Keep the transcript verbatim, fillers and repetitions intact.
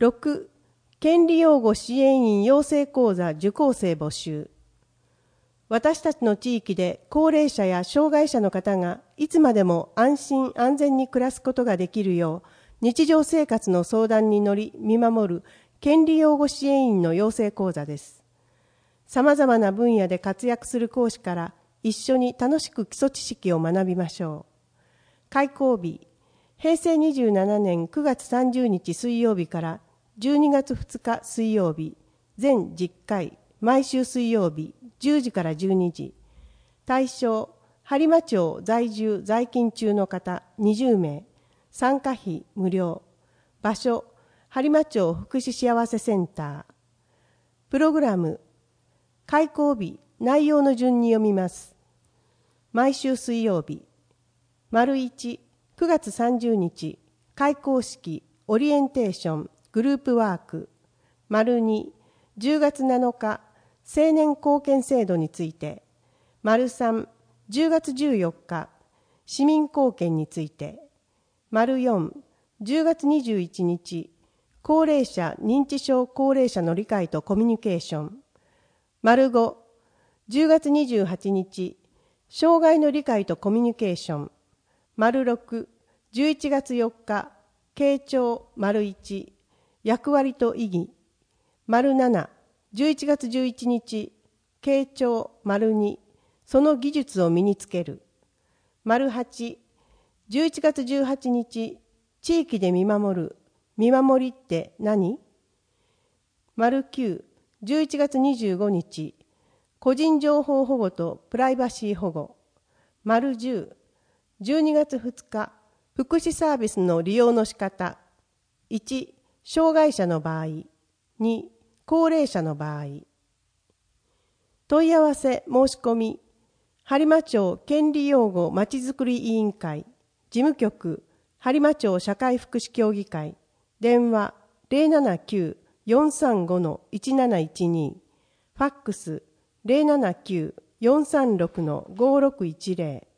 ろく、権利擁護支援員養成講座受講生募集。私たちの地域で高齢者や障害者の方がいつまでも安心安全に暮らすことができるよう、日常生活の相談に乗り見守る権利擁護支援員の養成講座です。様々な分野で活躍する講師から一緒に楽しく基礎知識を学びましょう。開講日、へいせいにじゅうななねんくがつさんじゅうにち水曜日からじゅうにがつふつか水曜日、全じゅっかい、毎週水曜日、じゅうじからじゅうにじ。対象、播磨町在住在勤中の方にじゅうめい。参加費無料。場所、播磨町福祉幸せセンター。プログラム、開講日、内容の順に読みます。毎週水曜日。丸いち、くがつさんじゅうにち、開講式、オリエンテーション、グループワーク。丸に、じゅうがつなのか、青年貢献制度について。丸さん、じゅうがつじゅうよっか、市民貢献について。丸よん、じゅうがつにじゅういちにち、高齢者認知症高齢者の理解とコミュニケーション。丸ご、じゅうがつにじゅうはちにち、障害の理解とコミュニケーション。丸ろく、じゅういちがつよっか、傾聴丸いち、役割と意義。丸なな、じゅういちがつじゅういちにち、傾聴丸に、その技術を身につける。丸はち、じゅういちがつじゅうはちにち、地域で見守る。見守りって何？丸きゅう、じゅういちがつにじゅうごにち、個人情報保護とプライバシー保護。丸じゅう、じゅうにがつふつか、福祉サービスの利用の仕方。いち、障害者の場合。に、高齢者の場合。問い合わせ申し込み、播磨町権利擁護まちづくり委員会、事務局、播磨町社会福祉協議会、電話 ゼロななきゅう よんさんご いちなないちに、ファックス ゼロななきゅう よんさんろく ごろくいちゼロ。